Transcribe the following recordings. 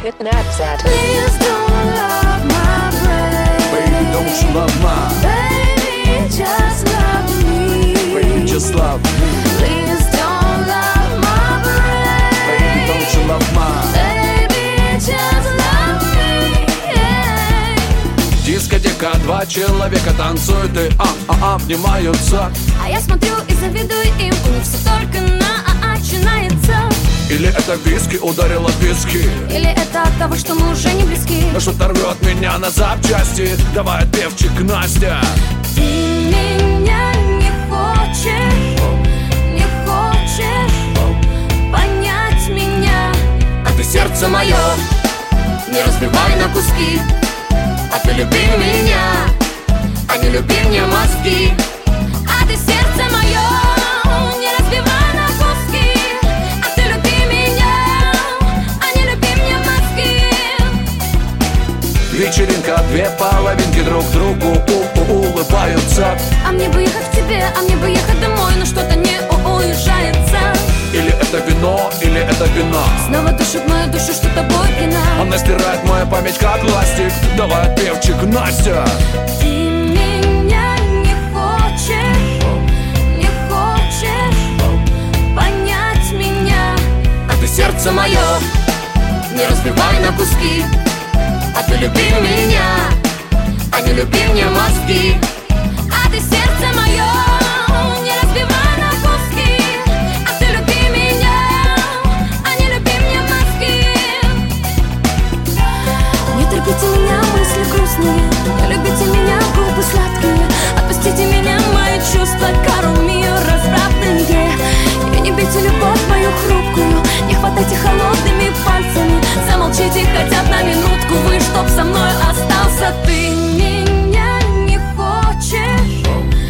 Hit Snapchat. Please don't love my brain. Baby, don't you love mine? Baby, just love me. Baby, just love me. Please don't love my brain. Baby, don't you love mine? Baby, just love me. Yeah. Дискотека, два человека танцуют и обнимаются. А я смотрю и завидую им. У них все только на начинается. Или это виски ударила виски, Или это от того, что мы уже не близки. но что-то рвет меня на запчасти. Давай, певчик, Настя. Ты меня не хочешь понять меня. А ты сердце мое Не разбивай на куски. а ты люби меня, А не люби мне мозги. А ты сердце мое не разбивай на куски. А ты люби меня, а не люби мне мозги. Вечеринка, две половинки друг другу улыбаются. А мне бы ехать к тебе, а мне бы ехать домой, но что-то не уезжается. Или это вино, или это вина. Снова душит мою душу, что тобой пьяна. Она стирает мою память как ластик. Давай, певчик, Настя. Ты меня не хочешь понять меня. А ты сердце мое Не разбивай на куски. а ты люби меня, А не люби мне мозги. А ты сердце мое не разбивай на куски. А ты люби меня, а не люби мне мозги. Не терпите меня, мысли грустные. Не любите меня, губы сладкие. Отпустите меня, мои чувства, кару мир развратные. И не бейте любовь мою хрупкую. Не хватайте холодными пальцами. Замолчите хотя бы на минутку. Вы, чтоб со мной остался. Ты меня не хочешь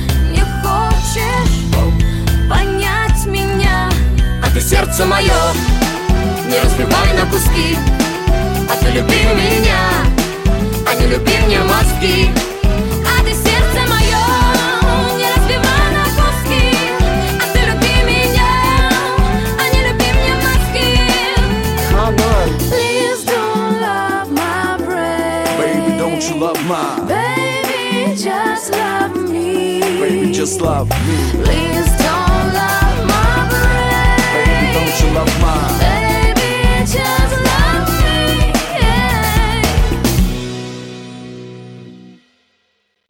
понять меня. а ты сердце мое Не разбивай на куски. а ты люби меня, А не люби мне мозги. А ты сердце мое не разбивай на куски. А ты люби меня, а не люби мне мозги. Come on. Please don't love my brain. Baby, don't you love mine? Baby, just love me. Baby, just love me. Please